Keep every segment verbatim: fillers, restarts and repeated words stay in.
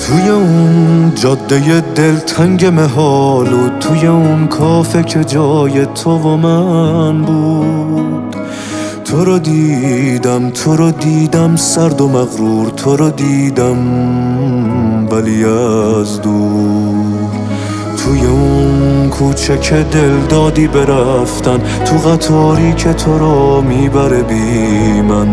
توی اون جاده دلتنگ محال و توی اون کافه که جای تو و من بود، تو رو دیدم تو رو دیدم سرد و مغرور، تو رو دیدم ولی از دور. توی اون کوچه که دل دادی برفتن، تو قطاری که تو رو میبره بی من،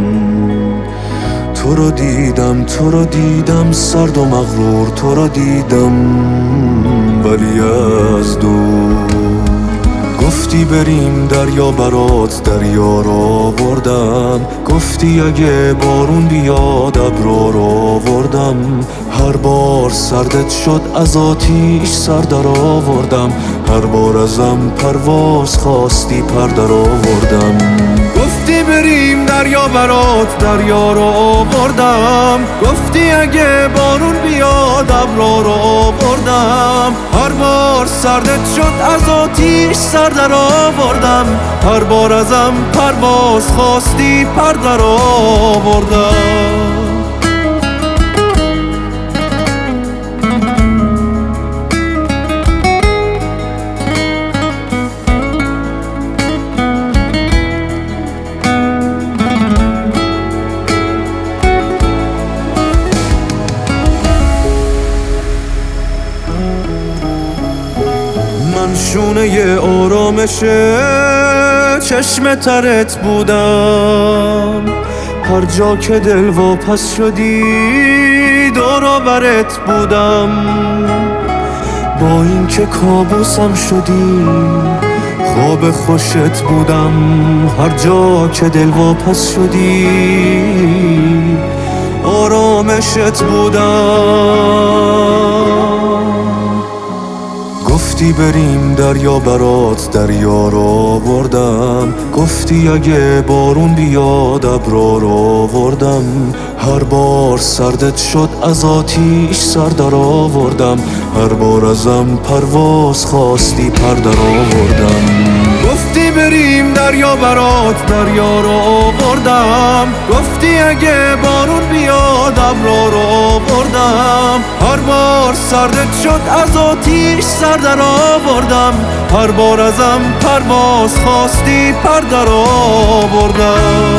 تو رو دیدم تو رو دیدم سرد و مغرور، تو رو دیدم ولی از دور. گفتی بریم دریا برات دریا رو آوردم، گفتی اگه بارون بیاد ابرو رو آوردم، هر بار سردت شد از آتیش سر در آوردم، هر بار ازم پرواز خواستی پر در آوردم. گفتی بریم دریا برات دریا رو آوردم، گفتی اگه بارون بیاد ابرو رو آوردم، هر بار سردت شد از آتیش سر در آوردم، هر بار ازم پرواز خواستی پر در آوردم. من شونه آرامش چشم ترت بودم، هر جا که دل واپس شدی دور و برت بودم، با این که کابوسم شدی خواب خوشت بودم، هر جا که دل واپس شدی آرامشت بودم. گفتی بریم دریا برات دریا رو آوردم، گفتی اگه بارون بیاد ابرو رو آوردم، هر بار سردت شد از آتیش سر در آوردم، هر بار ازم پرواز خواستی پر در آوردم. گفتی بریم دریا برات دریا رو آوردم، گفتی اگه بارون بیاد ابرو رو آوردم، هر بار سردت شد از آتیش سر در آوردم، هر بار ازم پرواز خواستی پر در آوردم.